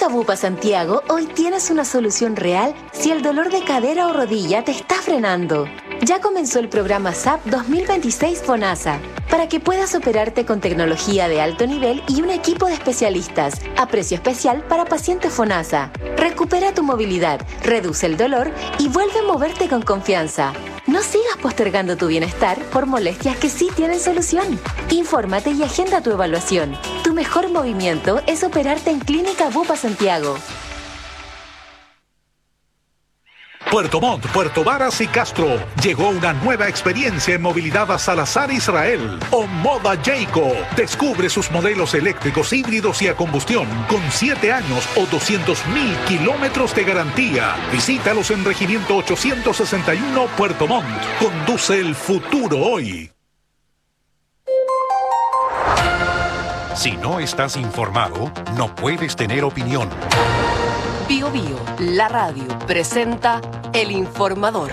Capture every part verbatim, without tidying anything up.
Bupa Santiago, hoy tienes una solución real si el dolor de cadera o rodilla te está frenando. Ya comenzó el programa S A P dos mil veintiséis FONASA, para que puedas operarte con tecnología de alto nivel y un equipo de especialistas, a precio especial para pacientes FONASA. Recupera tu movilidad, reduce el dolor y vuelve a moverte con confianza. No sigas postergando tu bienestar por molestias que sí tienen solución. Infórmate y agenda tu evaluación. Tu mejor movimiento es operarte en Clínica Bupa Santiago. Puerto Montt, Puerto Varas y Castro. Llegó una nueva experiencia en movilidad a Salazar Israel. Omoda Jayco. Descubre sus modelos eléctricos, híbridos y a combustión con siete años o doscientos mil kilómetros de garantía. Visítalos en Regimiento ochocientos sesenta y uno Puerto Montt. Conduce el futuro hoy. Si no estás informado, no puedes tener opinión. Bio Bio, la radio, presenta El Informador.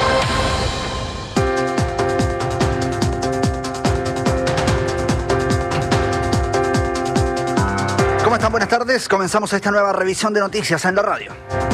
¿Cómo están? Buenas tardes. Comenzamos esta nueva revisión de noticias en la radio.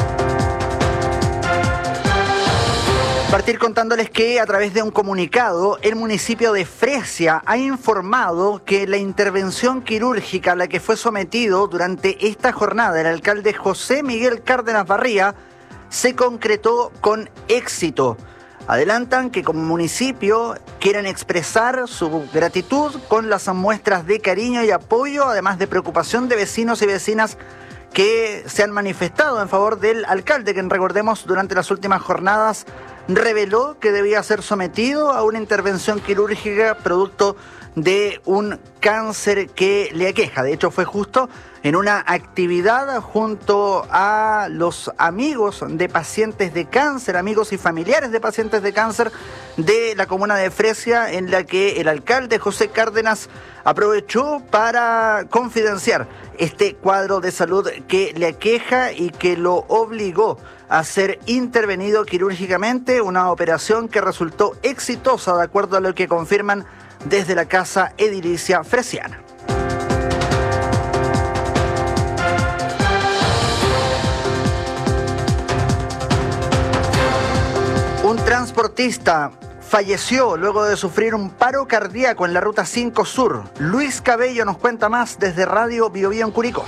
Partir contándoles que a través de un comunicado el municipio de Fresia ha informado que la intervención quirúrgica a la que fue sometido durante esta jornada el alcalde José Miguel Cárdenas Barría se concretó con éxito. Adelantan que como municipio quieren expresar su gratitud con las muestras de cariño y apoyo, además de preocupación de vecinos y vecinas que se han manifestado en favor del alcalde, quien, recordemos, durante las últimas jornadas reveló que debía ser sometido a una intervención quirúrgica producto de un cáncer que le aqueja. De hecho, fue justo en una actividad junto a los amigos de pacientes de cáncer, amigos y familiares de pacientes de cáncer de la comuna de Fresia, en la que el alcalde José Cárdenas aprovechó para confidenciar este cuadro de salud que le aqueja y que lo obligó a ser intervenido quirúrgicamente, una operación que resultó exitosa, de acuerdo a lo que confirman desde la Casa Edilicia Fresiana. Un transportista falleció luego de sufrir un paro cardíaco en la Ruta cinco Sur. Luis Cabello nos cuenta más desde Radio Bio Bio en Curicó.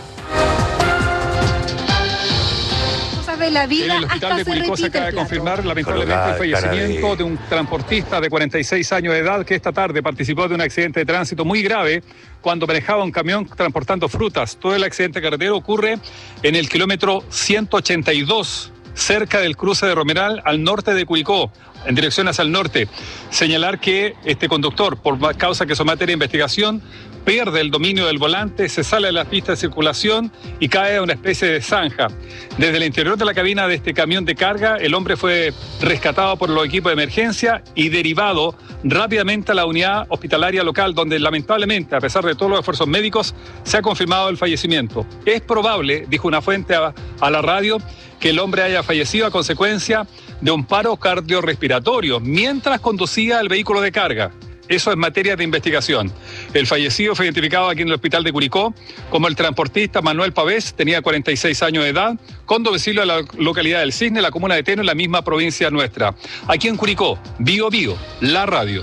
De la vida en el hospital de Curicó se acaba de confirmar lamentablemente el fallecimiento de... de un transportista de cuarenta y seis años de edad que esta tarde participó de un accidente de tránsito muy grave cuando manejaba un camión transportando frutas. Todo el accidente carretero ocurre en el kilómetro ciento ochenta y dos, cerca del cruce de Romeral, al norte de Curicó, en dirección hacia el norte. Señalar que este conductor, por causa que es materia de investigación, pierde el dominio del volante, se sale de la pista de circulación y cae a una especie de zanja. Desde el interior de la cabina de este camión de carga, el hombre fue rescatado por los equipos de emergencia y derivado rápidamente a la unidad hospitalaria local, donde lamentablemente, a pesar de todos los esfuerzos médicos, se ha confirmado el fallecimiento. Es probable, dijo una fuente a, a la radio, que el hombre haya fallecido a consecuencia de un paro cardiorrespiratorio mientras conducía el vehículo de carga. Eso es materia de investigación. El fallecido fue identificado aquí en el hospital de Curicó como el transportista Manuel Pavés, tenía cuarenta y seis años de edad, con domicilio en la localidad del Cisne, la comuna de Teno, en la misma provincia nuestra. Aquí en Curicó, Bio Bio, la radio.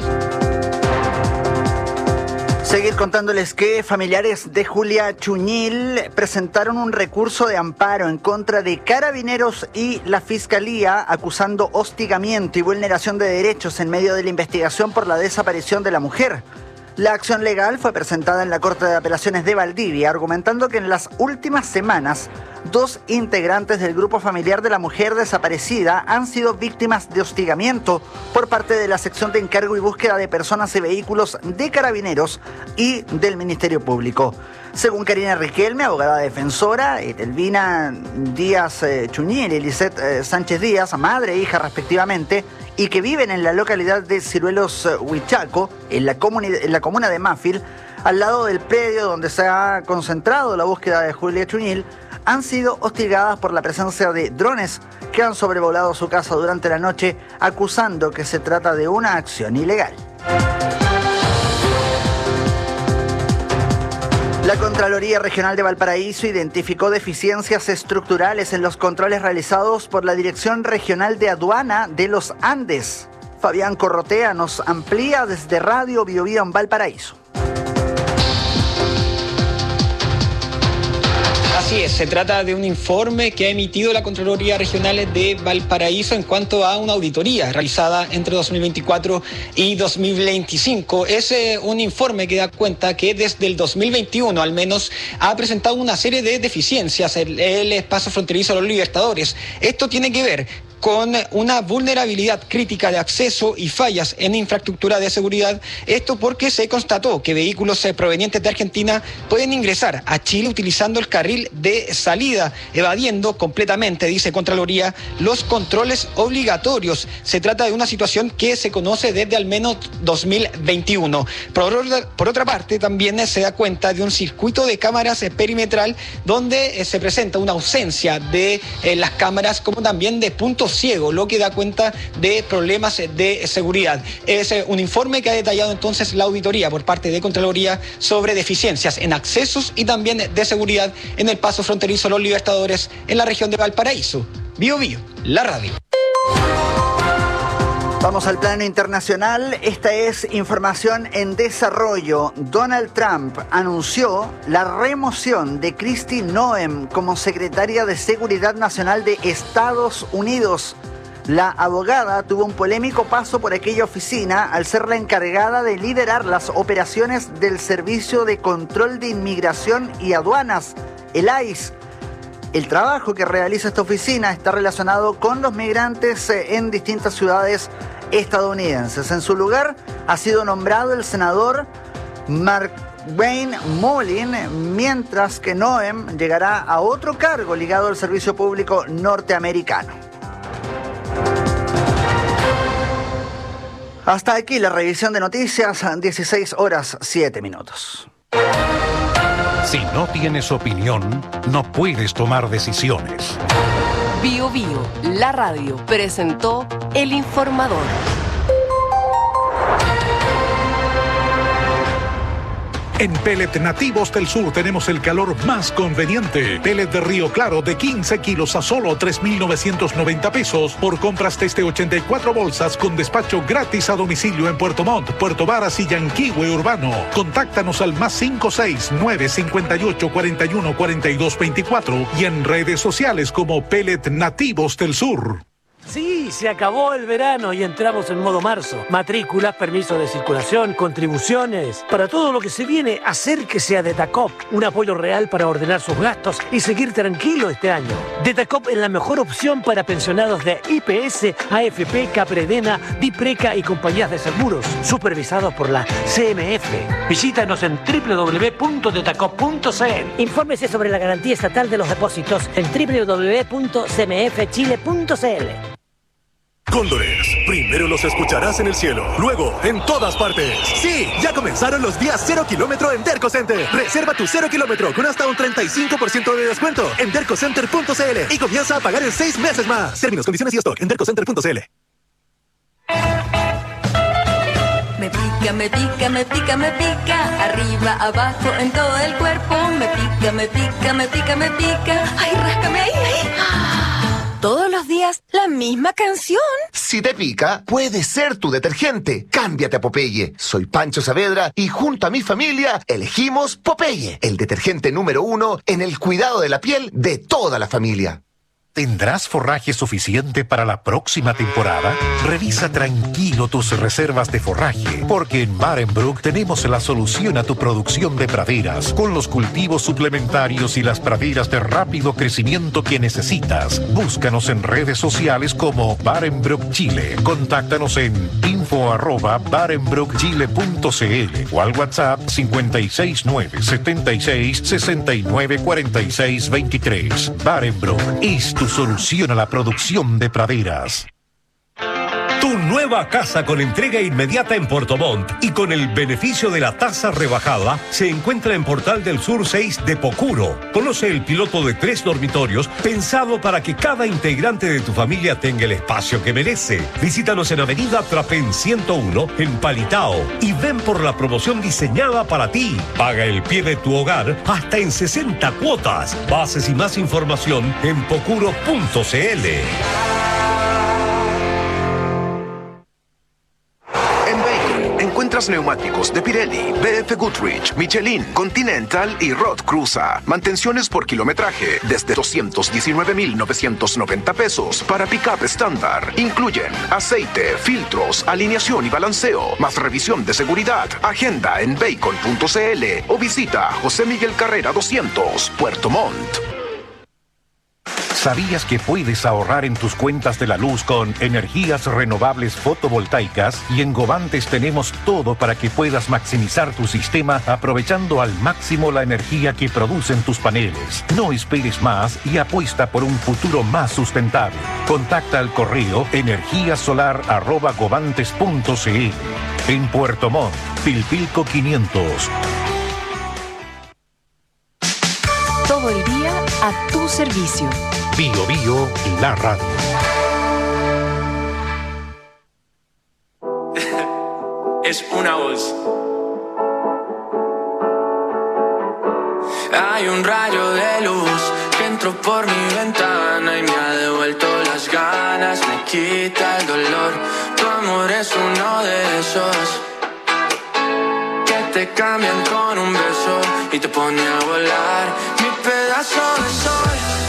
Seguir contándoles que familiares de Julia Chuñil presentaron un recurso de amparo en contra de Carabineros y la Fiscalía, acusando hostigamiento y vulneración de derechos en medio de la investigación por la desaparición de la mujer. La acción legal fue presentada en la Corte de Apelaciones de Valdivia, argumentando que en las últimas semanas dos integrantes del grupo familiar de la mujer desaparecida han sido víctimas de hostigamiento por parte de la sección de encargo y búsqueda de personas y vehículos de Carabineros y del Ministerio Público. Según Karina Riquelme, abogada defensora, Etelvina Díaz eh, Chuñil y Lisette eh, Sánchez Díaz, madre e hija respectivamente, y que viven en la localidad de Ciruelos Huichaco, en la, comuni- en la comuna de Mafil, al lado del predio donde se ha concentrado la búsqueda de Julia Chuñil, han sido hostigadas por la presencia de drones que han sobrevolado su casa durante la noche, acusando que se trata de una acción ilegal. La Contraloría Regional de Valparaíso identificó deficiencias estructurales en los controles realizados por la Dirección Regional de Aduana de los Andes. Fabián Corrotea nos amplía desde Radio Bio Bio en Valparaíso. Así es, se trata de un informe que ha emitido la Contraloría Regional de Valparaíso en cuanto a una auditoría realizada entre dos mil veinticuatro y dos mil veinticinco. Es eh, un informe que da cuenta que desde el dos mil veintiuno al menos ha presentado una serie de deficiencias en el espacio fronterizo de los Libertadores. Esto tiene que ver con una vulnerabilidad crítica de acceso y fallas en infraestructura de seguridad. Esto porque se constató que vehículos provenientes de Argentina pueden ingresar a Chile utilizando el carril de salida, evadiendo completamente, dice Contraloría, los controles obligatorios. Se trata de una situación que se conoce desde al menos dos mil veintiuno. Por otra, por otra parte, también se da cuenta de un circuito de cámaras perimetral donde se presenta una ausencia de eh, las cámaras, como también de puntos ciego, lo que da cuenta de problemas de seguridad. Es un informe que ha detallado entonces la auditoría por parte de Contraloría sobre deficiencias en accesos y también de seguridad en el paso fronterizo Los Libertadores en la región de Valparaíso. Bio Bio, la radio. Vamos al plano internacional. Esta es información en desarrollo. Donald Trump anunció la remoción de Kristi Noem como secretaria de Seguridad Nacional de Estados Unidos. La abogada tuvo un polémico paso por aquella oficina al ser la encargada de liderar las operaciones del Servicio de Control de Inmigración y Aduanas, el I C E. El trabajo que realiza esta oficina está relacionado con los migrantes en distintas ciudades estadounidenses. En su lugar ha sido nombrado el senador Mark Wayne Mullin, mientras que Noem llegará a otro cargo ligado al servicio público norteamericano. Hasta aquí la revisión de noticias, dieciséis horas siete minutos. Si no tienes opinión, no puedes tomar decisiones. Bio Bio, la radio, presentó El Informador. En Pellet Nativos del Sur tenemos el calor más conveniente. Pellet de Río Claro de quince kilos a solo tres mil novecientos noventa pesos por compras desde ochenta y cuatro bolsas con despacho gratis a domicilio en Puerto Montt, Puerto Varas y Yanquihue Urbano. Contáctanos al más cinco seis nueve cinco ocho cuatro uno cuatro dos dos cuatro y en redes sociales como Pellet Nativos del Sur. Sí, se acabó el verano y entramos en modo marzo. Matrículas, permiso de circulación, contribuciones. Para todo lo que se viene, acérquese a Detacop. Un apoyo real para ordenar sus gastos y seguir tranquilo este año. Detacop es la mejor opción para pensionados de I P S, A F P, Capredena, Dipreca y compañías de seguros, supervisados por la C M F. Visítanos en doble u doble u doble u punto detacop punto c l. Infórmese sobre la garantía estatal de los depósitos en doble u doble u doble u punto c m f chile punto c l. Cóndores, primero los escucharás en el cielo, luego en todas partes. Sí, ya comenzaron los días cero kilómetro en Derco Center. Reserva tu cero kilómetro con hasta un treinta y cinco por ciento de descuento en derco center punto c l y comienza a pagar en seis meses más. Términos, condiciones y stock en derco center punto c l. Me pica, me pica, me pica, me pica, arriba, abajo, en todo el cuerpo. Me pica, me pica, me pica, me pica, ay, ráscame ahí, ahí. Todos los días, la misma canción. Si te pica, puede ser tu detergente. Cámbiate a Popeye. Soy Pancho Saavedra y junto a mi familia elegimos Popeye, el detergente número uno en el cuidado de la piel de toda la familia. ¿Tendrás forraje suficiente para la próxima temporada? Revisa tranquilo tus reservas de forraje, porque en Barenbrook tenemos la solución a tu producción de praderas, con los cultivos suplementarios y las praderas de rápido crecimiento que necesitas. Búscanos en redes sociales como Barenbrook Chile. Contáctanos en info arroba barenbrook chile punto c l o al WhatsApp cinco seis nueve, siete seis, seis nueve cuatro seis dos tres. Barenbrook es tu solución a la producción de praderas. Tu nueva casa con entrega inmediata en Puerto Montt y con el beneficio de la tasa rebajada se encuentra en Portal del Sur seis de Pocuro. Conoce el piloto de tres dormitorios pensado para que cada integrante de tu familia tenga el espacio que merece. Visítanos en Avenida Trapén ciento uno en Palitao y ven por la promoción diseñada para ti. Paga el pie de tu hogar hasta en sesenta cuotas. Bases y más información en pocuro punto cl. Encuentras neumáticos de Pirelli, B F Goodrich, Michelin, Continental y Rod Cruza. Mantenciones por kilometraje desde doscientos diecinueve mil novecientos noventa pesos para pick-up estándar. Incluyen aceite, filtros, alineación y balanceo, más revisión de seguridad. Agenda en bacon punto cl o visita José Miguel Carrera doscientos, Puerto Montt. ¿Sabías que puedes ahorrar en tus cuentas de la luz con energías renovables fotovoltaicas? Y en Govantes tenemos todo para que puedas maximizar tu sistema aprovechando al máximo la energía que producen tus paneles. No esperes más y apuesta por un futuro más sustentable. Contacta al correo energíasolar arroba govantes punto cl. En Puerto Montt, Pilpilco quinientos. Todo el día a tu servicio. Bio Bio, la radio. Es una voz. Hay un rayo de luz que entró por mi ventana y me ha devuelto las ganas, me quita el dolor. Tu amor es uno de esos que te cambian con un beso y te pone a volar. Mi pedazo de sol.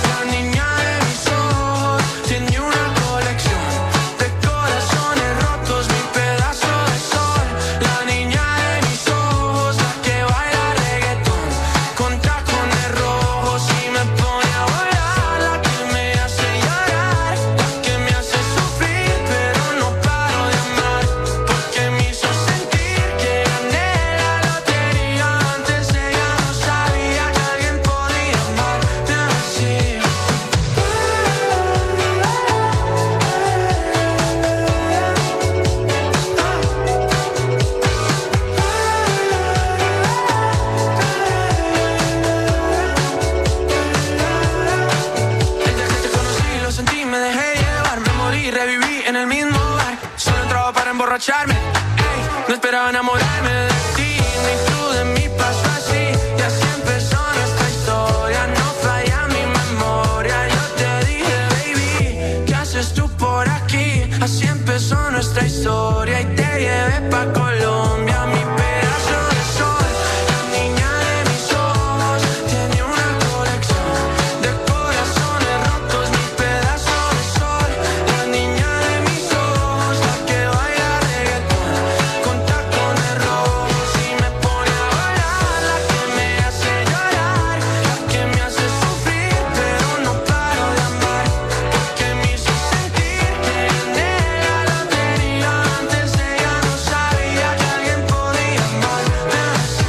Ey, no esperaba enamorarme de ti, ni tú de mí pasó así. Y así empezó nuestra historia, no falla mi memoria. Yo te dije, baby, ¿qué haces tú por aquí? Así empezó nuestra historia y te llevé pa' Colombia. Mi pedazo de sol, la niña de mis ojos, tiene una colección de corazones rotos. Mi pedazo de sol, la niña de mis ojos, la que baila con tacones rojos y me pone a volar, la que me hace llorar, la que me hace sufrir, pero no paro de amar, porque me hizo sentir que gané la lotería. Antes ella no sabía que alguien podía amarme así.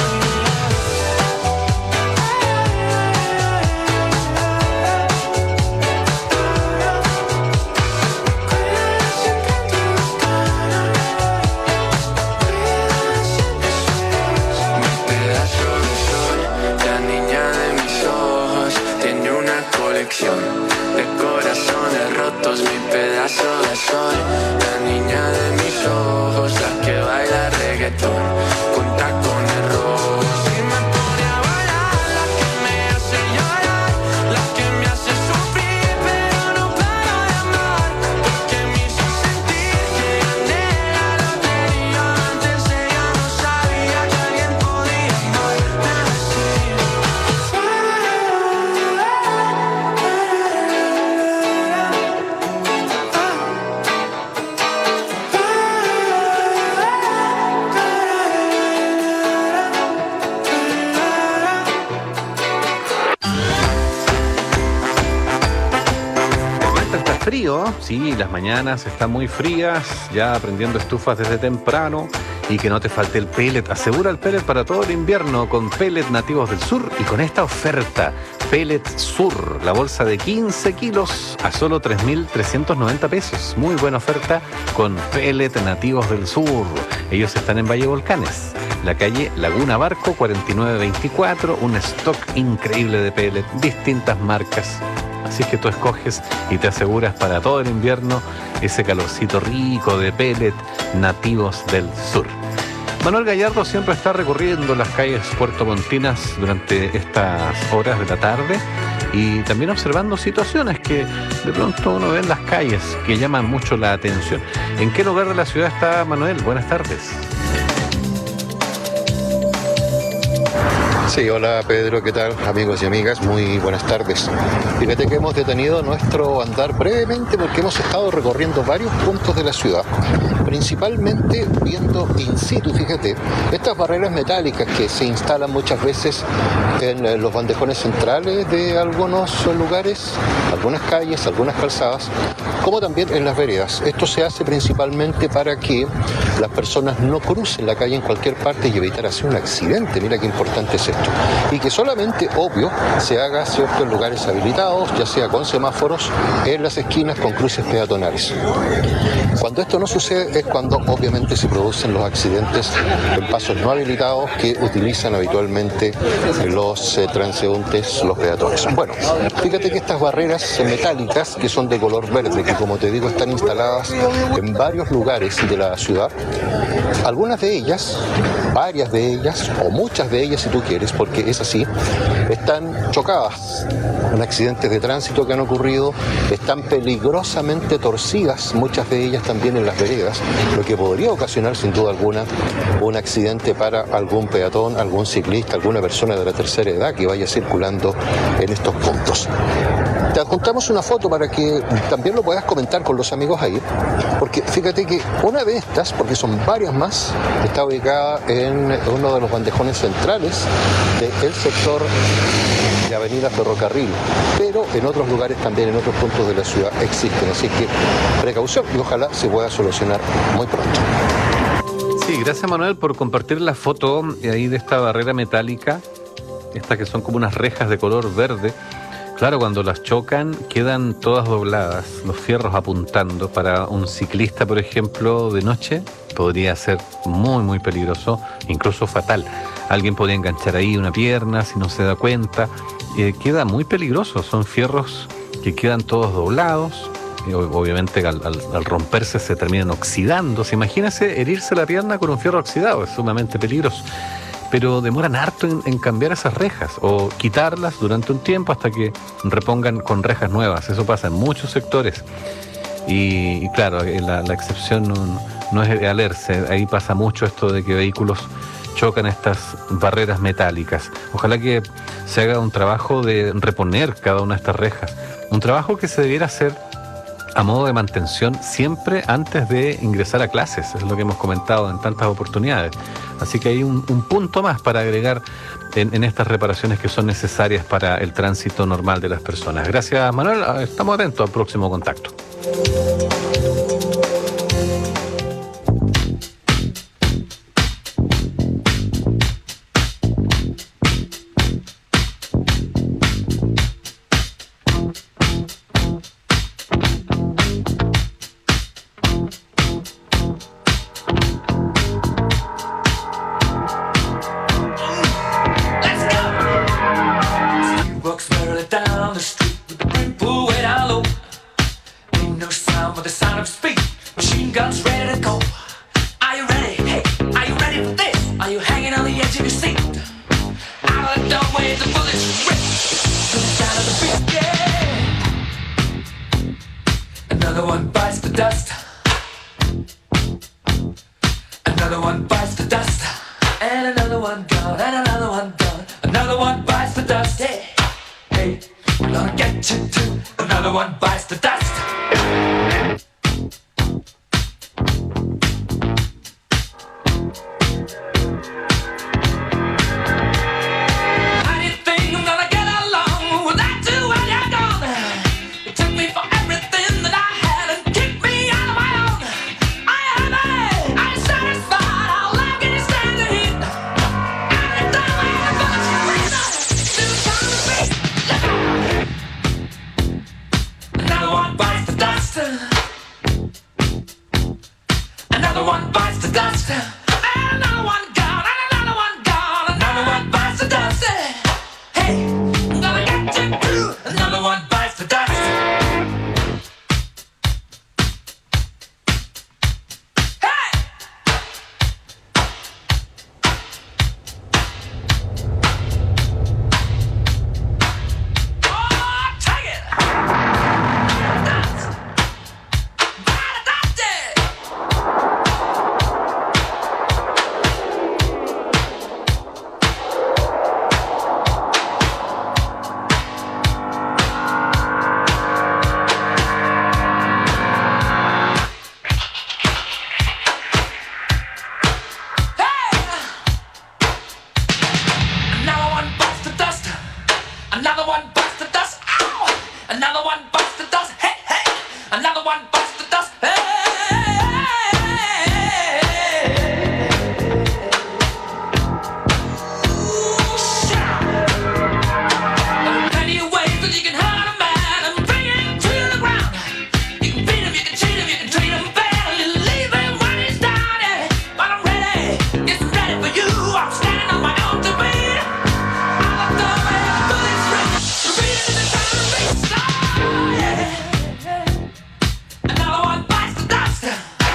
Pedazo de sol, la niña de mis ojos, tiene una colección de corazones rotos. Mi pedazo de sol, la niña de mis ojos, la que baila reggaetón con tacones rojos y me pone a volar, la que me hace llorar, la que me hace sufrir, pero no paro de amar, porque me hizo sentir que gané la lotería. Antes ella no sabía que alguien podía amarme así. Está frío, sí, las mañanas están muy frías, ya prendiendo estufas desde temprano y que no te falte el pellet. Asegura el pellet para todo el invierno con pellet nativos del sur y con esta oferta. Pellet Sur, la bolsa de quince kilos a solo tres mil trescientos noventa pesos. Muy buena oferta con pellet nativos del sur. Ellos están en Valle Volcanes, la calle Laguna Barco cuarenta y nueve veinticuatro, un stock increíble de pellet, distintas marcas. Así que tú escoges y te aseguras para todo el invierno ese calorcito rico de pellet nativos del sur. Manuel Gallardo siempre está recorriendo las calles puertomontinas durante estas horas de la tarde y también observando situaciones que de pronto uno ve en las calles que llaman mucho la atención. ¿En qué lugar de la ciudad está Manuel? Buenas tardes. Sí, hola Pedro, ¿qué tal? Amigos y amigas, muy buenas tardes. Fíjate que hemos detenido nuestro andar brevemente porque hemos estado recorriendo varios puntos de la ciudad, principalmente viendo in situ, fíjate, estas barreras metálicas que se instalan muchas veces en los bandejones centrales de algunos lugares, algunas calles, algunas calzadas, como también en las veredas. Esto se hace principalmente para que las personas no crucen la calle en cualquier parte y evitar hacer un accidente. Mira qué importante es esto. Y que solamente, obvio, se haga cierto en lugares habilitados, ya sea con semáforos, en las esquinas con cruces peatonales. Cuando esto no sucede es cuando obviamente se producen los accidentes en pasos no habilitados que utilizan habitualmente los eh, transeúntes, los peatones. Bueno, fíjate que estas barreras metálicas que son de color verde, que como te digo están instaladas en varios lugares de la ciudad, algunas de ellas, varias de ellas o muchas de ellas si tú quieres, porque es así, están chocadas en accidentes de tránsito que han ocurrido, están peligrosamente torcidas, muchas de ellas también en las veredas, lo que podría ocasionar sin duda alguna un accidente para algún peatón, algún ciclista, alguna persona de la tercera edad que vaya circulando en estos puntos. Te adjuntamos una foto para que también lo puedas comentar con los amigos ahí, porque fíjate que una de estas, porque son varias más, está ubicada en uno de los bandejones centrales del sector de Avenida Ferrocarril, pero en otros lugares también, en otros puntos de la ciudad existen, así que precaución y ojalá se pueda solucionar muy pronto. Sí, gracias Manuel por compartir la foto ahí de esta barrera metálica, estas que son como unas rejas de color verde. Claro, cuando las chocan quedan todas dobladas, los fierros apuntando. Para un ciclista, por ejemplo, de noche podría ser muy, muy peligroso, incluso fatal. Alguien podría enganchar ahí una pierna si no se da cuenta. Eh, queda muy peligroso, son fierros que quedan todos doblados. Y obviamente al, al, al romperse se terminan oxidando. Imagínese herirse la pierna con un fierro oxidado, es sumamente peligroso. Pero demoran harto en, en cambiar esas rejas o quitarlas durante un tiempo hasta que repongan con rejas nuevas. Eso pasa en muchos sectores. Y, y claro, la, la excepción no, no es Alerce. Ahí pasa mucho esto de que vehículos chocan estas barreras metálicas. Ojalá que se haga un trabajo de reponer cada una de estas rejas. Un trabajo que se debiera hacer a modo de mantención siempre antes de ingresar a clases. Es lo que hemos comentado en tantas oportunidades. Así que hay un, un punto más para agregar en, en estas reparaciones que son necesarias para el tránsito normal de las personas. Gracias, Manuel. Estamos atentos al próximo contacto. Let's go! Another one bites the dust. Ow! Another one bites the dust. Hey, hey. Another one bites the dust. Hey. Plenty of ways that you can hurt a man and bring him to the ground. You can beat him, you can cheat him, you can treat him bad. You leave him when he's down. Yeah. But I'm ready, yes, I'm ready for you. I'm standing on my own to beat. I'm the man, bullets ring. Repeat it in the time of race. Oh, yeah. Another one bites the dust.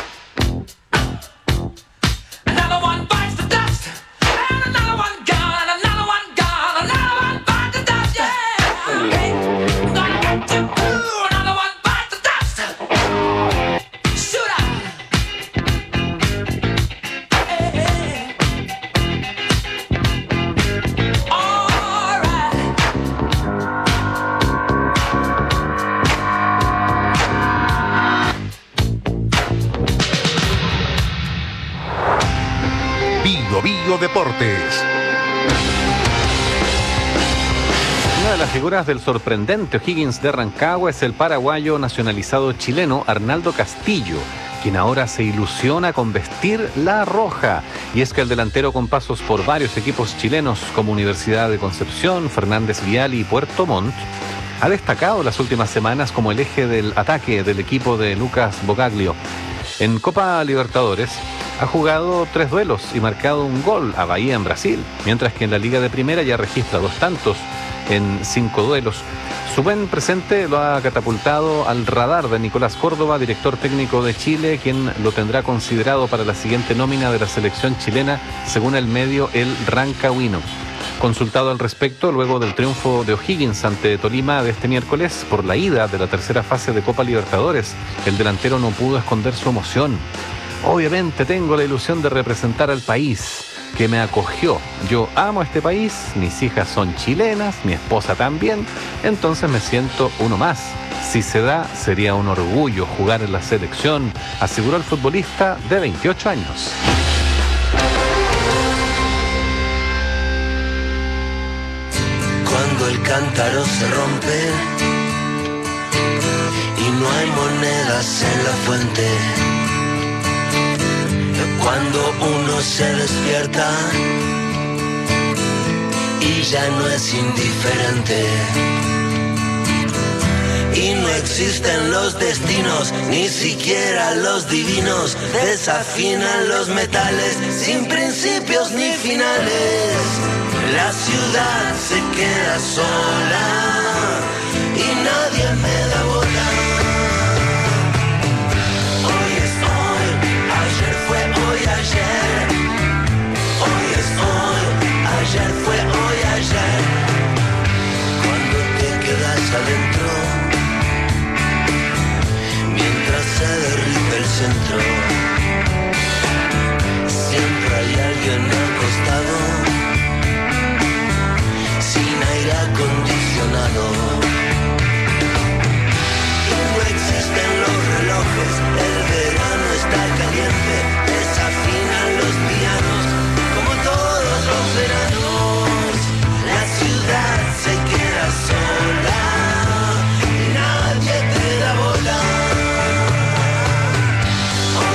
Another one bites the dust. And another one gone, and another one gone. Another one bites the dust, yeah. Hey, gonna get you through. Another one bites the dust. Shoot up. Hey, hey. All right. Bio Bio Deportes. Una de las figuras del sorprendente O'Higgins de Rancagua es el paraguayo nacionalizado chileno Arnaldo Castillo, quien ahora se ilusiona con vestir la roja. Y es que el delantero, con pasos por varios equipos chilenos como Universidad de Concepción, Fernández Vial y Puerto Montt, ha destacado las últimas semanas como el eje del ataque del equipo de Lucas Bocaglio. En Copa Libertadores ha jugado tres duelos y marcado un gol a Bahía en Brasil, mientras que en la Liga de Primera ya registra dos tantos en cinco duelos. Su buen presente lo ha catapultado al radar de Nicolás Córdoba, director técnico de Chile, quien lo tendrá considerado para la siguiente nómina de la selección chilena, según el medio El Rancagüino. Consultado al respecto, luego del triunfo de O'Higgins ante Tolima de este miércoles por la ida de la tercera fase de Copa Libertadores, el delantero no pudo esconder su emoción. Obviamente tengo la ilusión de representar al país que me acogió. Yo amo este país, mis hijas son chilenas, mi esposa también, entonces me siento uno más. Si se da, sería un orgullo jugar en la selección, aseguró el futbolista de veintiocho años. Cuando el cántaro se rompe y no hay monedas en la fuente, cuando uno se despierta y ya no es indiferente, y no existen los destinos, ni siquiera los divinos, desafinan los metales sin principios ni finales. La ciudad se queda sola y nadie me da bola. Hoy es hoy, ayer fue hoy, ayer. Hoy es hoy, ayer fue hoy, ayer. Cuando te quedas adentro, mientras se derrite el centro, siempre hay alguien acostado sin aire acondicionado. Y no existen los relojes, el verano está caliente, desafinan los pianos como todos los veranos. La ciudad se queda sola y nadie te da bola.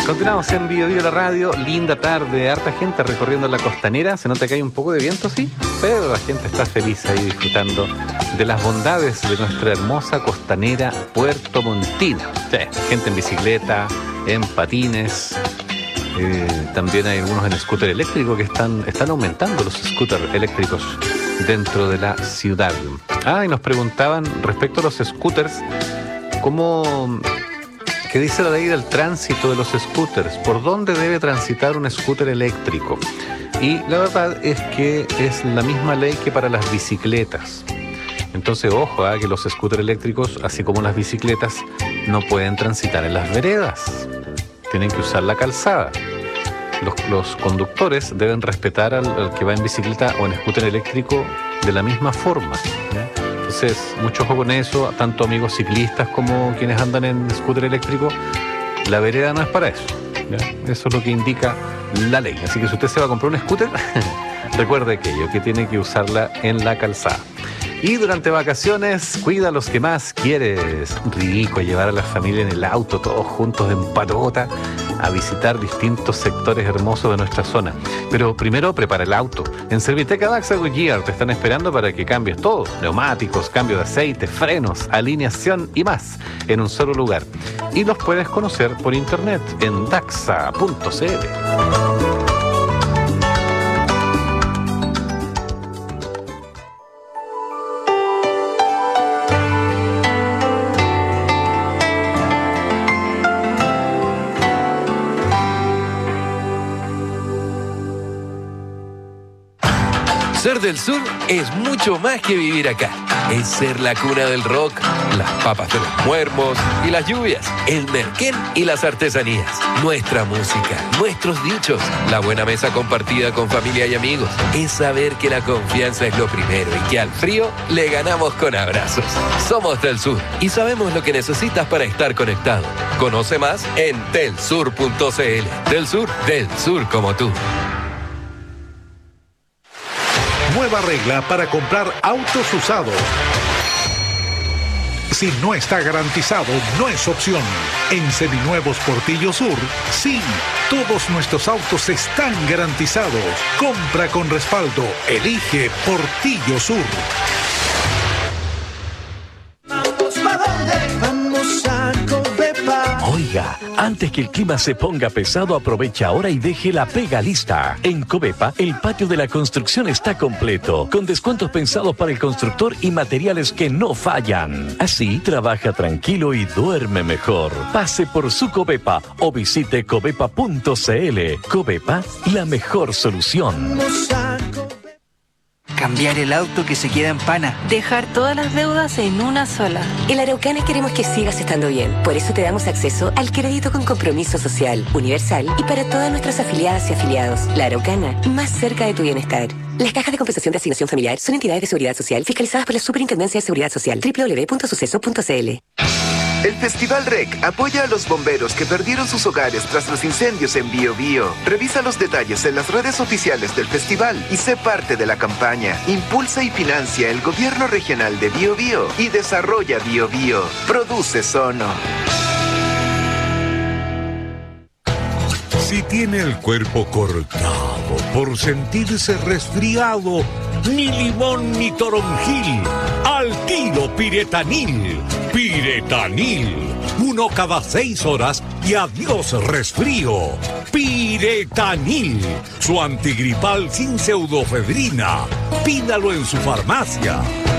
Continuamos en Bio Bio la radio, linda tarde, harta gente recorriendo la costanera, se nota que hay un poco de viento, sí, pero la gente está feliz ahí disfrutando de las bondades de nuestra hermosa costanera puertomontina. Sí, gente en bicicleta, en patines, eh, también hay algunos en scooter eléctrico que están, están aumentando los scooters eléctricos dentro de la ciudad. Ah, y nos preguntaban respecto a los scooters, ¿cómo... ¿Qué dice la ley del tránsito de los scooters? ¿Por dónde debe transitar un scooter eléctrico? Y la verdad es que es la misma ley que para las bicicletas. Entonces, ojo, ¿eh? que los scooters eléctricos, así como las bicicletas, no pueden transitar en las veredas. Tienen que usar la calzada. Los, los conductores deben respetar al, al que va en bicicleta o en scooter eléctrico de la misma forma, ¿eh? Entonces, mucho ojo con eso, tanto amigos ciclistas como quienes andan en scooter eléctrico. La vereda no es para eso, ¿ya? Eso es lo que indica la ley. Así que si usted se va a comprar un scooter, recuerde aquello, que tiene que usarla en la calzada. Y durante vacaciones, cuida a los que más quieres. Rico llevar a la familia en el auto, todos juntos en patota, a visitar distintos sectores hermosos de nuestra zona. Pero primero prepara el auto. En Serviteca Daxa Goodyear te están esperando para que cambies todo. Neumáticos, cambio de aceite, frenos, alineación y más en un solo lugar. Y los puedes conocer por internet en daxa punto c l. Ser del sur es mucho más que vivir acá. Es ser la cuna del rock, las papas de los muermos y las lluvias, el merquén y las artesanías, nuestra música, nuestros dichos, la buena mesa compartida con familia y amigos. Es saber que la confianza es lo primero y que al frío le ganamos con abrazos. Somos del sur y sabemos lo que necesitas para estar conectado. Conoce más en telsur punto c l. Del sur, del sur como tú. Nueva regla para comprar autos usados. Si no está garantizado, no es opción. En Seminuevos Portillo Sur, sí, todos nuestros autos están garantizados. Compra con respaldo. Elige Portillo Sur. ¿Vamos para dónde? Vamos a Covepa. Oiga, antes que el clima se ponga pesado, aprovecha ahora y deje la pega lista. En Covepa, el patio de la construcción está completo, con descuentos pensados para el constructor y materiales que no fallan. Así, trabaja tranquilo y duerme mejor. Pase por su Covepa o visite covepa punto c l. Covepa, la mejor solución. Cambiar el auto que se queda en pana. Dejar todas las deudas en una sola. En La Araucana queremos que sigas estando bien. Por eso te damos acceso al crédito con compromiso social, universal y para todas nuestras afiliadas y afiliados. La Araucana, más cerca de tu bienestar. Las cajas de compensación de asignación familiar son entidades de seguridad social fiscalizadas por la Superintendencia de Seguridad Social. doble u doble u doble u punto suceso punto c l. El Festival R E C apoya a los bomberos que perdieron sus hogares tras los incendios en Bío Bío. Revisa los detalles en las redes oficiales del festival y sé parte de la campaña. Impulsa y financia el gobierno regional de Bío Bío y desarrolla Bío Bío. Produce Sono. Si tiene el cuerpo cortado por sentirse resfriado, ni limón ni toronjil, al tiro Piretanil. Piretanil, uno cada seis horas y adiós resfrío. Piretanil, su antigripal sin pseudofedrina. Pídalo en su farmacia.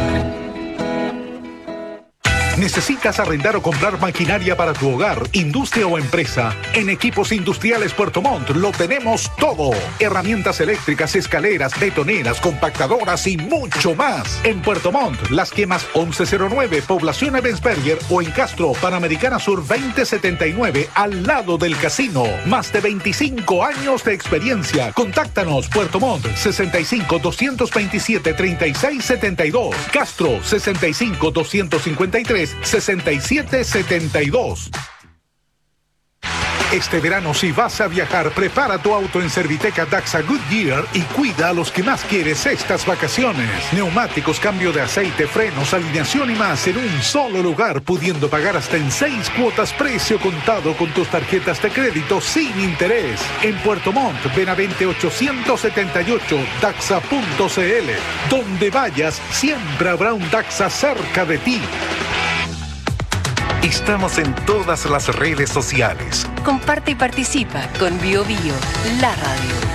¿Necesitas arrendar o comprar maquinaria para tu hogar, industria o empresa? En Equipos Industriales Puerto Montt lo tenemos todo. Herramientas eléctricas, escaleras, betoneras, compactadoras y mucho más. En Puerto Montt, Las Quemas once cero nueve, Población Ebensberger o en Castro, Panamericana Sur veinte setenta y nueve, al lado del casino. Más de veinticinco años de experiencia. Contáctanos, Puerto Montt, sesenta y cinco, doscientos veintisiete, treinta y seis setenta y dos. Castro, sesenta y cinco, doscientos cincuenta y tres, sesenta y siete setenta y dos. Este verano, si vas a viajar, prepara tu auto en Serviteca Daxa Goodyear y cuida a los que más quieres estas vacaciones. Neumáticos, cambio de aceite, frenos, alineación y más en un solo lugar, pudiendo pagar hasta en seis cuotas precio contado con tus tarjetas de crédito sin interés. En Puerto Montt, Benavente ochocientos setenta y ocho, daxa punto c l. Donde vayas, siempre habrá un Daxa cerca de ti. Estamos en todas las redes sociales. Comparte y participa con Bio Bio, la radio.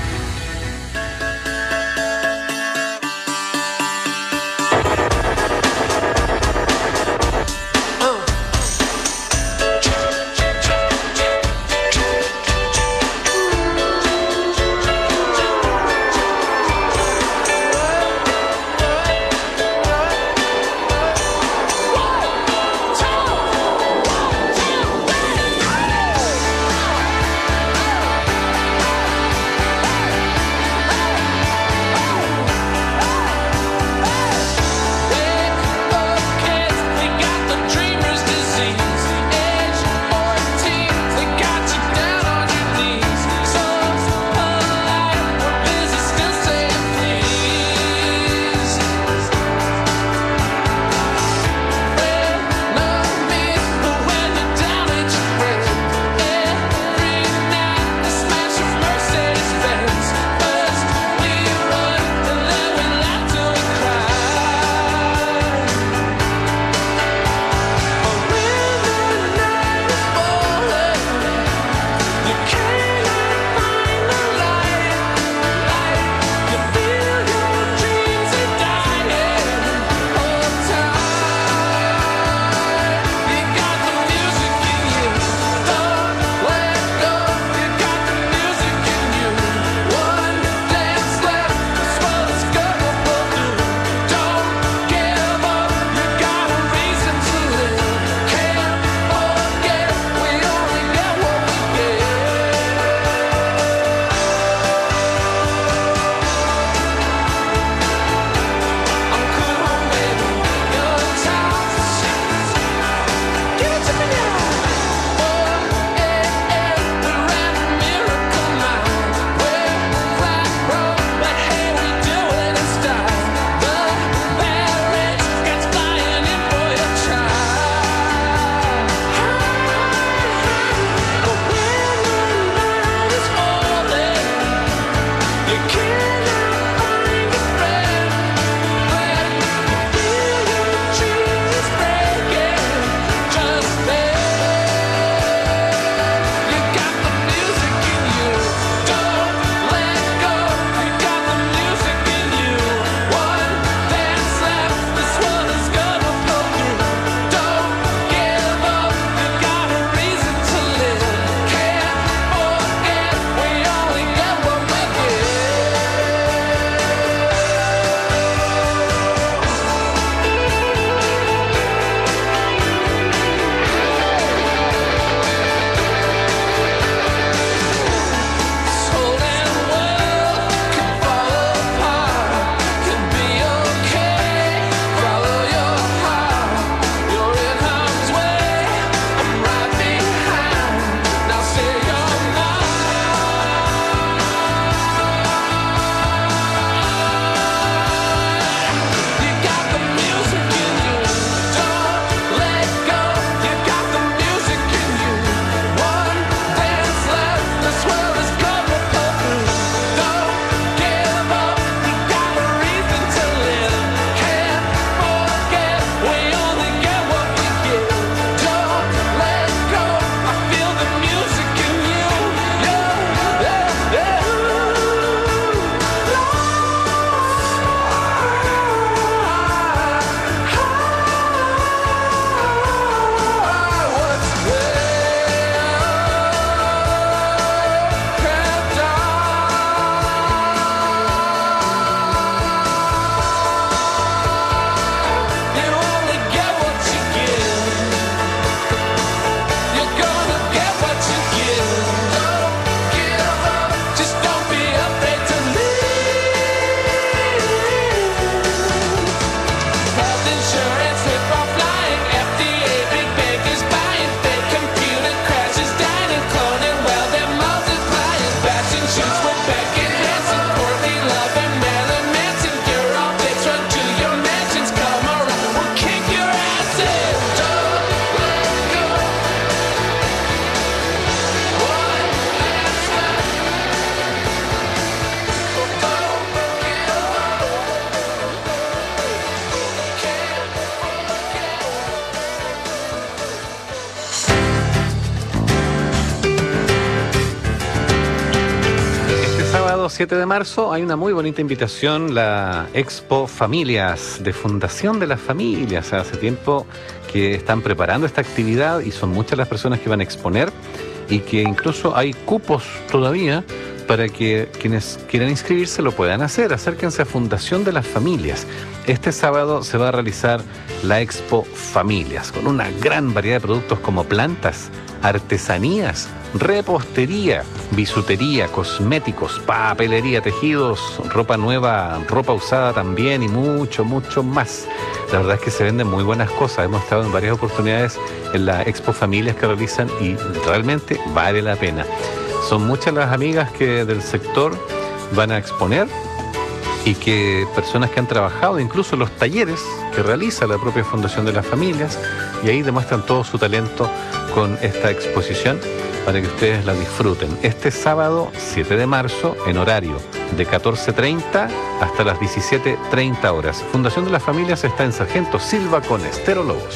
siete de marzo hay una muy bonita invitación, la Expo Familias, de Fundación de las Familias. Hace tiempo que están preparando esta actividad y son muchas las personas que van a exponer y que incluso hay cupos todavía para que quienes quieran inscribirse lo puedan hacer. Acérquense a Fundación de las Familias. Este sábado se va a realizar la Expo Familias, con una gran variedad de productos como plantas, artesanías, repostería, bisutería, cosméticos, papelería, tejidos, ropa nueva, ropa usada también y mucho, mucho más. La verdad es que se venden muy buenas cosas. Hemos estado en varias oportunidades en la Expo Familias que realizan y realmente vale la pena. Son muchas las amigas que del sector van a exponer y que personas que han trabajado, incluso los talleres que realiza la propia Fundación de las Familias, y ahí demuestran todo su talento con esta exposición para que ustedes la disfruten. Este sábado siete de marzo, en horario de catorce treinta hasta las diecisiete treinta horas. Fundación de las Familias está en Sargento Silva con Estero Lobos.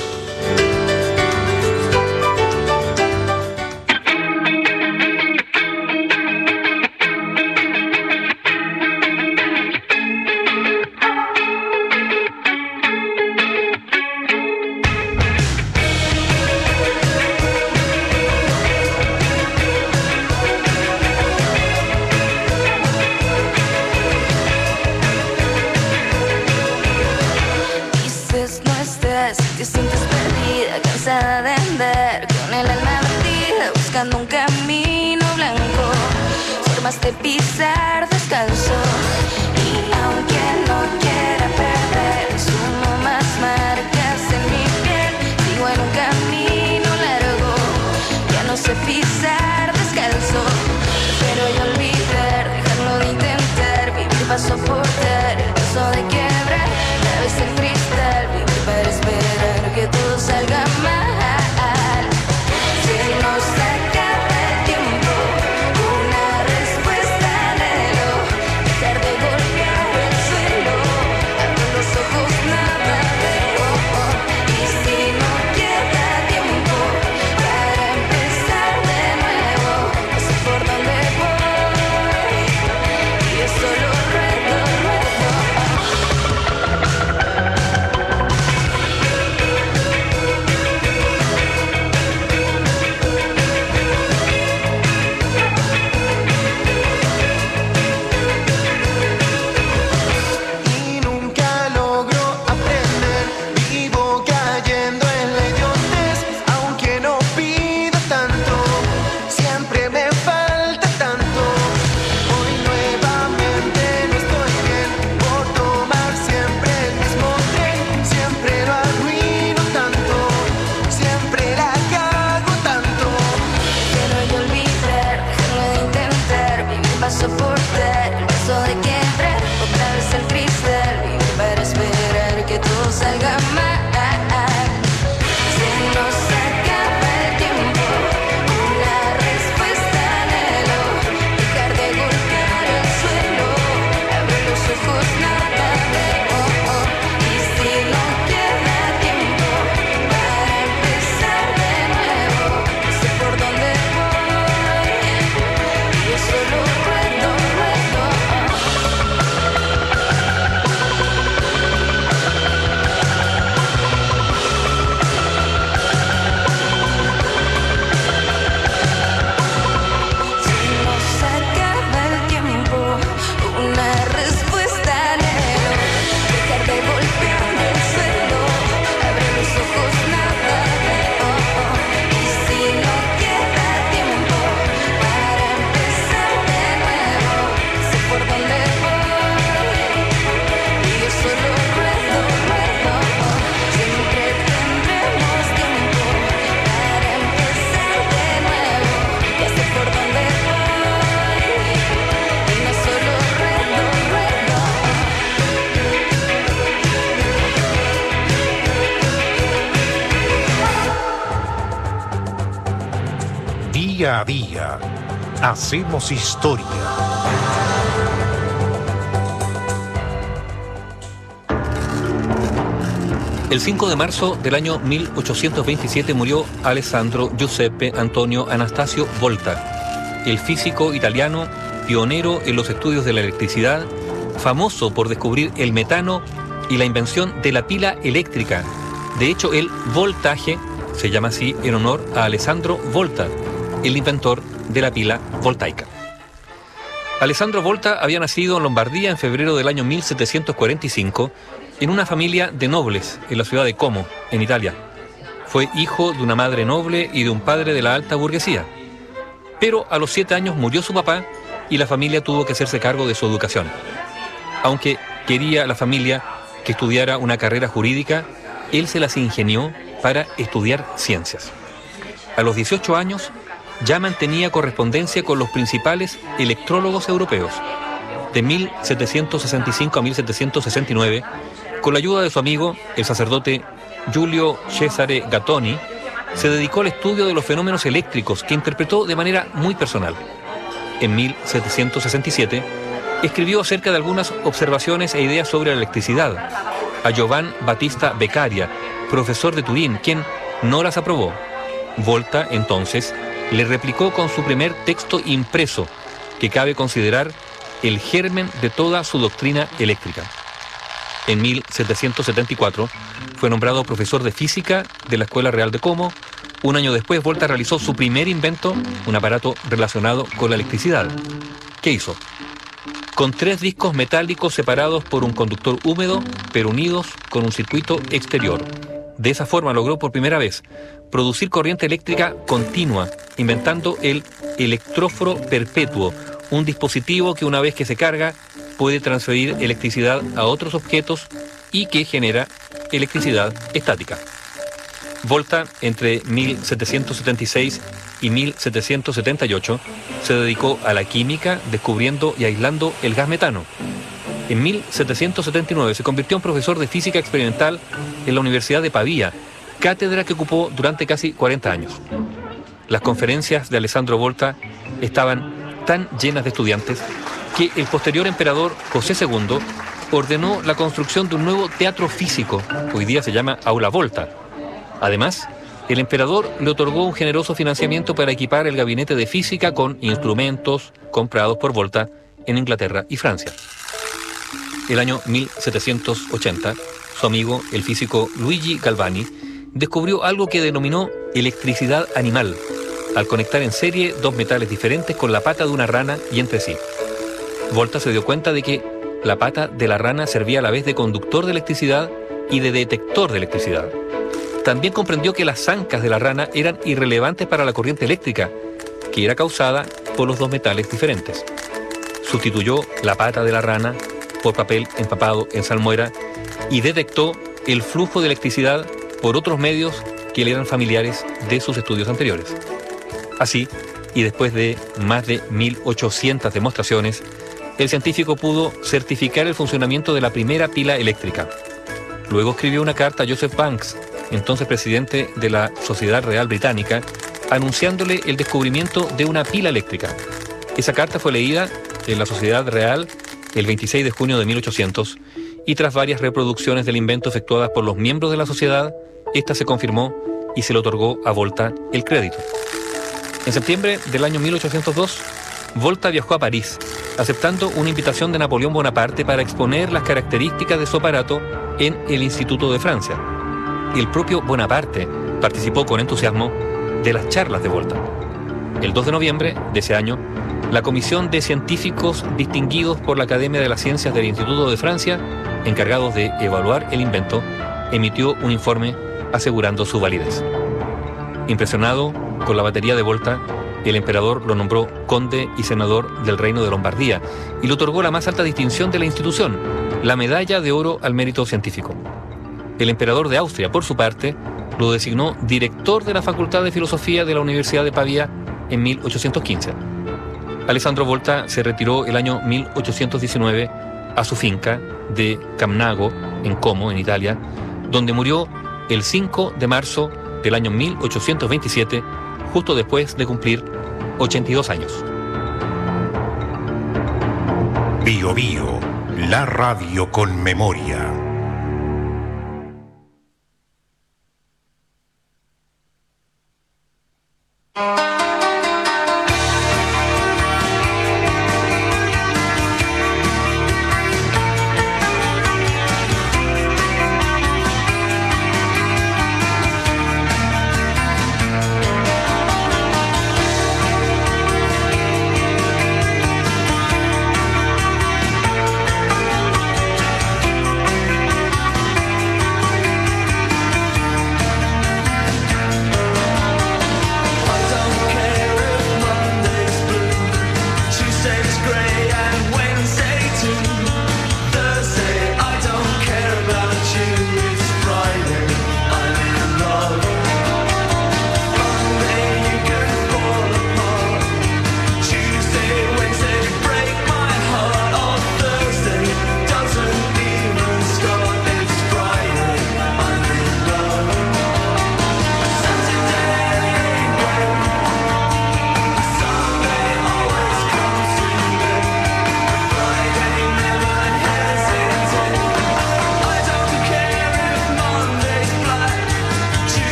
De pisar descalzo y aunque no quiera perder, sumo más marcas en mi piel. Sigo en un camino largo, ya no sé pisar descalzo. Pero yo olvidar, dejarlo de intentar, vivir para soportar el peso de quebrar. La vez el cristal, vivir para esperar que todo salga mal. Si no se acaba el tiempo, Día a día, hacemos historia. El cinco de marzo del año mil ochocientos veintisiete murió Alessandro Giuseppe Antonio Anastasio Volta, el físico italiano pionero en los estudios de la electricidad, famoso por descubrir el metano y la invención de la pila eléctrica. De hecho, el voltaje se llama así en honor a Alessandro Volta, el inventor de la pila voltaica. Alessandro Volta había nacido en Lombardía en febrero del año mil setecientos cuarenta y cinco en una familia de nobles en la ciudad de Como, en Italia. Fue hijo de una madre noble y de un padre de la alta burguesía. Pero a los siete años murió su papá y la familia tuvo que hacerse cargo de su educación. Aunque quería la familia que estudiara una carrera jurídica, él se las ingenió para estudiar ciencias. A los dieciocho años ya mantenía correspondencia con los principales electrólogos europeos. De mil setecientos sesenta y cinco a mil setecientos sesenta y nueve, con la ayuda de su amigo, el sacerdote Giulio Cesare Gattoni, se dedicó al estudio de los fenómenos eléctricos que interpretó de manera muy personal. En mil setecientos sesenta y siete, escribió acerca de algunas observaciones e ideas sobre la electricidad a Giovan Battista Beccaria, profesor de Turín, quien no las aprobó. Volta, entonces, le replicó con su primer texto impreso, que cabe considerar el germen de toda su doctrina eléctrica. En mil setecientos setenta y cuatro fue nombrado profesor de física de la Escuela Real de Como. Un año después, Volta realizó su primer invento, un aparato relacionado con la electricidad. ¿Qué hizo? Con tres discos metálicos separados por un conductor húmedo, pero unidos con un circuito exterior. De esa forma logró por primera vez producir corriente eléctrica continua, inventando el electróforo perpetuo, un dispositivo que una vez que se carga puede transferir electricidad a otros objetos y que genera electricidad estática. Volta, entre mil setecientos setenta y seis y mil setecientos setenta y ocho, se dedicó a la química, descubriendo y aislando el gas metano. En mil setecientos setenta y nueve se convirtió en profesor de física experimental en la Universidad de Pavía, cátedra que ocupó durante casi cuarenta años. Las conferencias de Alessandro Volta estaban tan llenas de estudiantes que el posterior emperador José segundo ordenó la construcción de un nuevo teatro físico, hoy día se llama Aula Volta. Además, el emperador le otorgó un generoso financiamiento para equipar el gabinete de física con instrumentos comprados por Volta en Inglaterra y Francia. El año mil setecientos ochenta, su amigo, el físico Luigi Galvani, descubrió algo que denominó electricidad animal, al conectar en serie dos metales diferentes con la pata de una rana y entre sí. Volta se dio cuenta de que la pata de la rana servía a la vez de conductor de electricidad y de detector de electricidad. También comprendió que las ancas de la rana eran irrelevantes para la corriente eléctrica, que era causada por los dos metales diferentes. Sustituyó la pata de la rana por papel empapado en salmuera y detectó el flujo de electricidad por otros medios que le eran familiares de sus estudios anteriores. Así, y después de más de mil ochocientas demostraciones, el científico pudo certificar el funcionamiento de la primera pila eléctrica. Luego escribió una carta a Joseph Banks, entonces presidente de la Sociedad Real Británica, anunciándole el descubrimiento de una pila eléctrica. Esa carta fue leída en la Sociedad Real el veintiséis de junio de mil ochocientos y tras varias reproducciones del invento efectuadas por los miembros de la sociedad, esta se confirmó y se le otorgó a Volta el crédito. En septiembre del año mil ochocientos dos, Volta viajó a París, aceptando una invitación de Napoleón Bonaparte para exponer las características de su aparato en el Instituto de Francia. El propio Bonaparte participó con entusiasmo de las charlas de Volta. El dos de noviembre de ese año, la Comisión de Científicos distinguidos por la Academia de las Ciencias del Instituto de Francia, encargados de evaluar el invento, emitió un informe asegurando su validez. Impresionado con la batería de Volta, el emperador lo nombró conde y senador del Reino de Lombardía y le otorgó la más alta distinción de la institución, la Medalla de Oro al Mérito Científico. El emperador de Austria, por su parte, lo designó director de la Facultad de Filosofía de la Universidad de Pavía en mil ochocientos quince. Alessandro Volta se retiró el año mil ochocientos diecinueve a su finca de Camnago, en Como, en Italia, donde murió el cinco de marzo del año mil ochocientos veintisiete, justo después de cumplir ochenta y dos años. Bio Bio, la radio con memoria.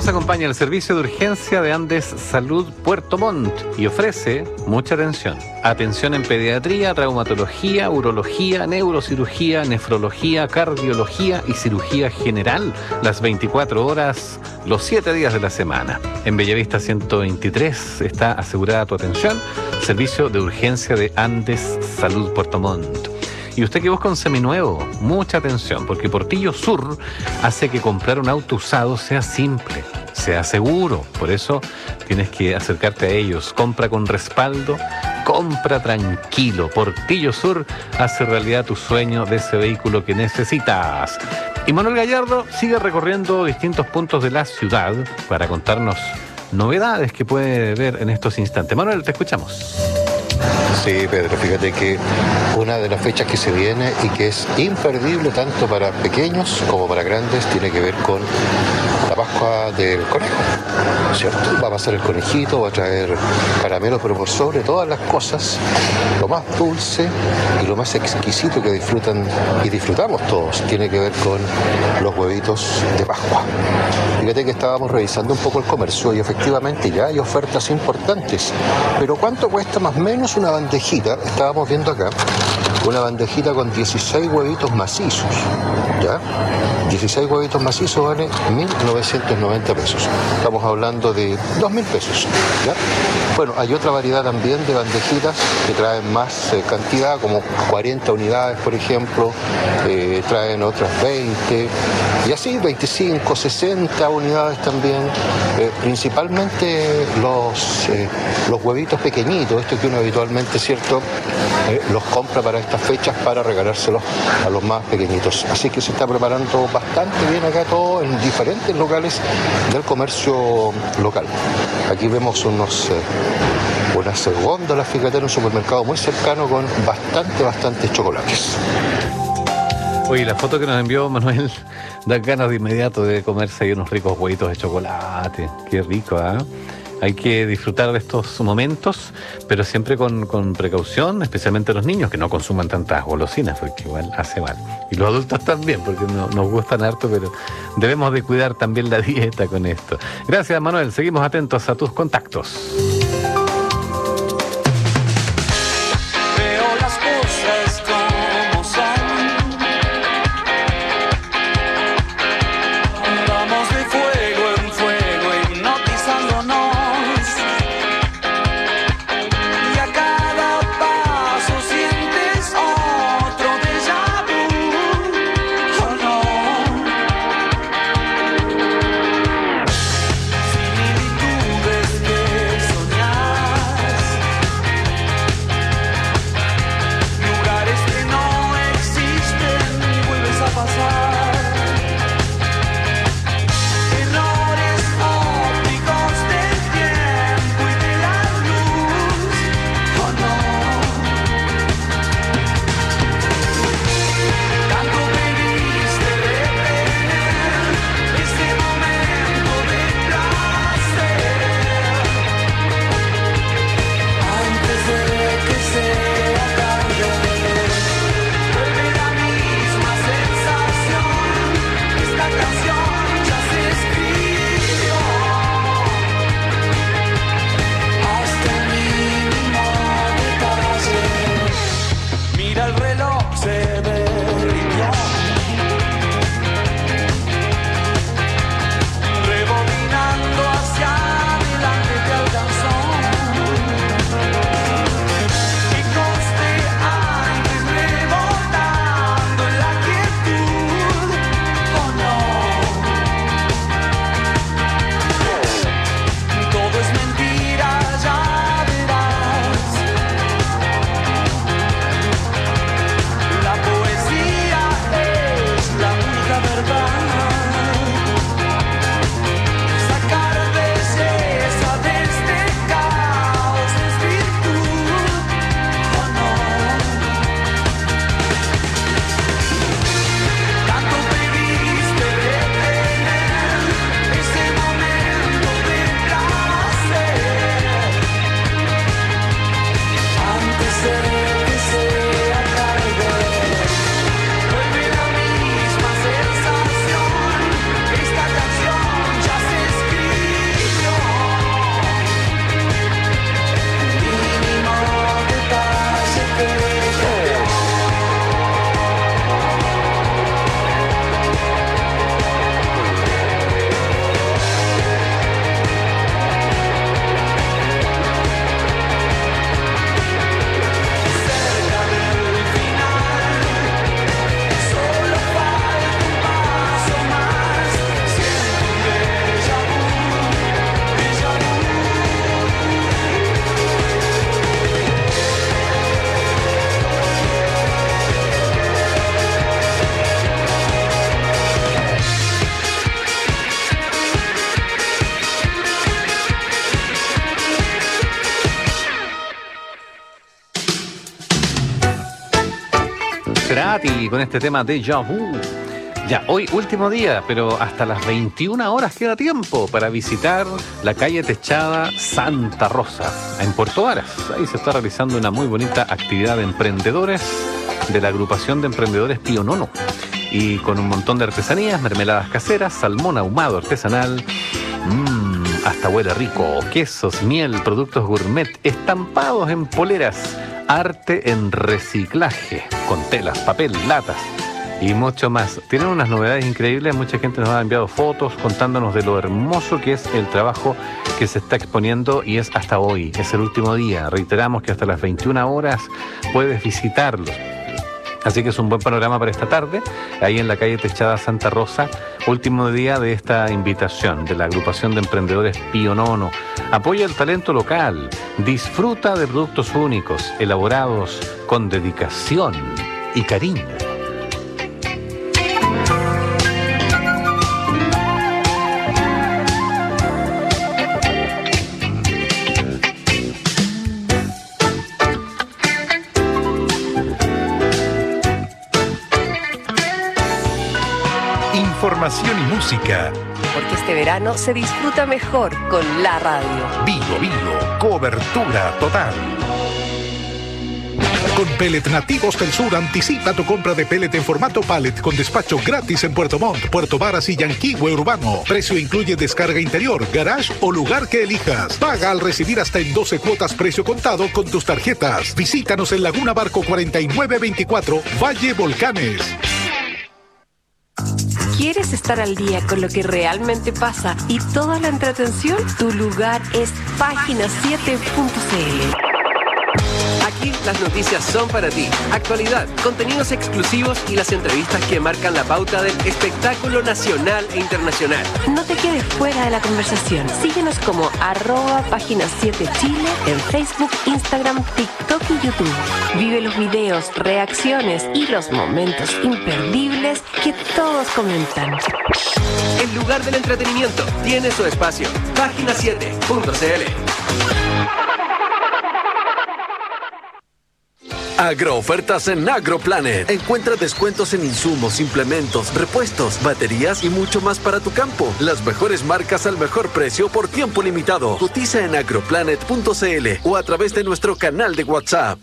Nos acompaña el servicio de urgencia de Andes Salud Puerto Montt y ofrece mucha atención. Atención en pediatría, reumatología, urología, neurocirugía, nefrología, cardiología y cirugía general. Las veinticuatro horas, los siete días de la semana. En Bellavista ciento veintitrés está asegurada tu atención. Servicio de urgencia de Andes Salud Puerto Montt. Y usted que busca un seminuevo, mucha atención, porque Portillo Sur hace que comprar un auto usado sea simple, sea seguro. Por eso tienes que acercarte a ellos. Compra con respaldo, compra tranquilo. Portillo Sur hace realidad tu sueño de ese vehículo que necesitas. Y Manuel Gallardo sigue recorriendo distintos puntos de la ciudad para contarnos novedades que puede ver en estos instantes. Manuel, te escuchamos. Sí, Pedro, fíjate que una de las fechas que se viene y que es imperdible tanto para pequeños como para grandes tiene que ver con la Pascua del Conejo, ¿cierto? Va a pasar el conejito, va a traer caramelos, pero por sobre todas las cosas, lo más dulce y lo más exquisito que disfrutan y disfrutamos todos tiene que ver con los huevitos de Pascua. Fíjate que estábamos revisando un poco el comercio y efectivamente ya hay ofertas importantes, pero ¿cuánto cuesta más o menos una bandejita? Estábamos viendo acá una bandejita con dieciséis huevitos macizos, ¿ya? dieciséis huevitos macizos vale mil novecientos noventa pesos. Estamos hablando de dos mil pesos, ¿ya? Bueno, hay otra variedad también de bandejitas que traen más eh, cantidad, como cuarenta unidades, por ejemplo, eh, traen otras veinte, y así veinticinco, sesenta unidades también, eh, principalmente los, eh, los huevitos pequeñitos, esto que uno habitualmente, ¿cierto?, eh, los compra para estas fechas para regalárselos a los más pequeñitos. Así que se está preparando bastante bien acá todo en diferentes locales del comercio local. Aquí vemos unos eh, unas góndolas, fíjate, en un supermercado muy cercano con bastante, bastantes chocolates. Oye, la foto que nos envió Manuel da ganas de inmediato de comerse ahí unos ricos huevitos de chocolate. Qué rico, ¿ah? ¿eh? Hay que disfrutar de estos momentos, pero siempre con, con precaución, especialmente los niños, que no consuman tantas golosinas, porque igual hace mal. Y los adultos también, porque no, nos gustan harto, pero debemos de cuidar también la dieta con esto. Gracias, Manuel. Seguimos atentos a tus contactos. Veo las cosas como son. Vamos de fuego en fuego, hipnotizándonos. Y a cada paso sientes otro déjà vu, ¿o no? Similitudes que son Cerati con este tema Déjà Vu. Ya, hoy último día, pero hasta las veintiuna horas queda tiempo para visitar la calle techada Santa Rosa, en Puerto Varas. Ahí se está realizando una muy bonita actividad de emprendedores de la agrupación de emprendedores Pío Nono. Y con un montón de artesanías, mermeladas caseras, salmón ahumado artesanal, mmm, hasta huele rico, quesos, miel, productos gourmet, estampados en poleras, arte en reciclaje, con telas, papel, latas y mucho más. Tienen unas novedades increíbles, mucha gente nos ha enviado fotos contándonos de lo hermoso que es el trabajo que se está exponiendo y es hasta hoy, es el último día. Reiteramos que hasta las veintiuna horas puedes visitarlos. Así que es un buen panorama para esta tarde, ahí en la calle Techada Santa Rosa, último día de esta invitación de la agrupación de emprendedores Pío Nono. Apoya el talento local, disfruta de productos únicos, elaborados con dedicación y cariño. Información y música. Porque este verano se disfruta mejor con la radio. Vivo, vivo, cobertura total. Con Pellet Nativos del Sur, anticipa tu compra de pellet en formato pallet con despacho gratis en Puerto Montt, Puerto Varas y Yanquihue Urbano. Precio incluye descarga interior, garage o lugar que elijas. Paga al recibir hasta en doce cuotas precio contado con tus tarjetas. Visítanos en Laguna Barco cuarenta y nueve veinticuatro, Valle Volcanes. ¿Quieres estar al día con lo que realmente pasa y toda la entretención? Tu lugar es página siete punto c l. Aquí las noticias son para ti. Actualidad, contenidos exclusivos y las entrevistas que marcan la pauta del espectáculo nacional e internacional. No te quedes fuera de la conversación. Síguenos como arroba página siete Chile en Facebook, Instagram, TikTok y YouTube. Vive los videos, reacciones y los momentos imperdibles que todos comentan. El lugar del entretenimiento tiene su espacio. página siete punto c l. Agroofertas en AgroPlanet. Encuentra descuentos en insumos, implementos, repuestos, baterías y mucho más para tu campo. Las mejores marcas al mejor precio por tiempo limitado. Cotiza en agroplanet punto c l o a través de nuestro canal de WhatsApp.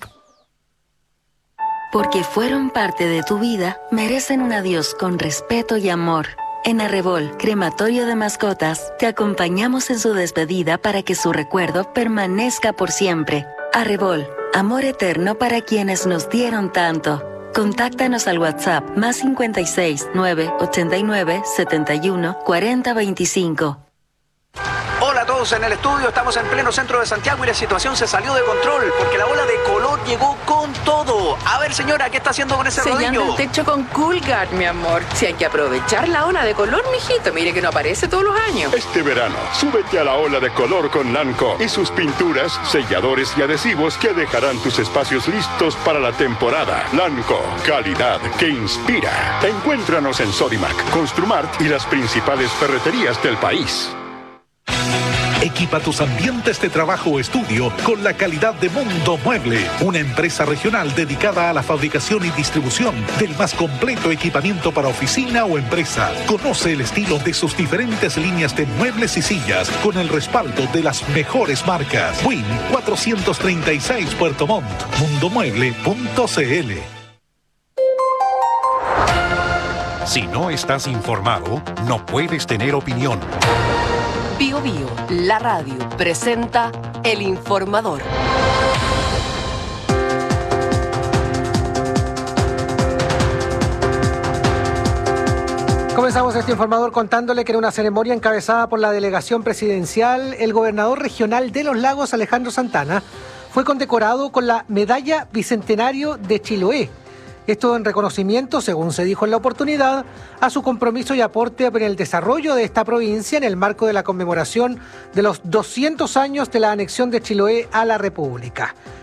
Porque fueron parte de tu vida, merecen un adiós con respeto y amor. En Arrebol, crematorio de mascotas, te acompañamos en su despedida para que su recuerdo permanezca por siempre. Arrebol, amor eterno para quienes nos dieron tanto. Contáctanos al WhatsApp más cincuenta y seis, nueve, ochenta y nueve, setenta y uno, cuarenta, veinticinco. Hola a todos en el estudio, estamos en pleno centro de Santiago y la situación se salió de control porque la ola de color llegó con todo. A ver señora, ¿qué está haciendo con ese Sellando rodillo? el techo con Coolguard, mi amor. Si hay que aprovechar la ola de color, mijito, mire que no aparece todos los años. Este verano, súbete a la ola de color con Lanco y sus pinturas, selladores y adhesivos que dejarán tus espacios listos para la temporada. Lanco, calidad que inspira. Encuéntranos en Sodimac, Construmart y las principales ferreterías del país. Equipa tus ambientes de trabajo o estudio con la calidad de Mundo Mueble, una empresa regional dedicada a la fabricación y distribución del más completo equipamiento para oficina o empresa. Conoce el estilo de sus diferentes líneas de muebles y sillas con el respaldo de las mejores marcas. Win cuatrocientos treinta y seis Puerto Montt, mundomueble punto c l. Si no estás informado, no puedes tener opinión. Bio Bio, la radio, presenta El Informador. Comenzamos este informador contándole que en una ceremonia encabezada por la delegación presidencial, el gobernador regional de Los Lagos, Alejandro Santana, fue condecorado con la Medalla Bicentenario de Chiloé. Esto en reconocimiento, según se dijo en la oportunidad, a su compromiso y aporte en el desarrollo de esta provincia en el marco de la conmemoración de los doscientos años de la anexión de Chiloé a la República.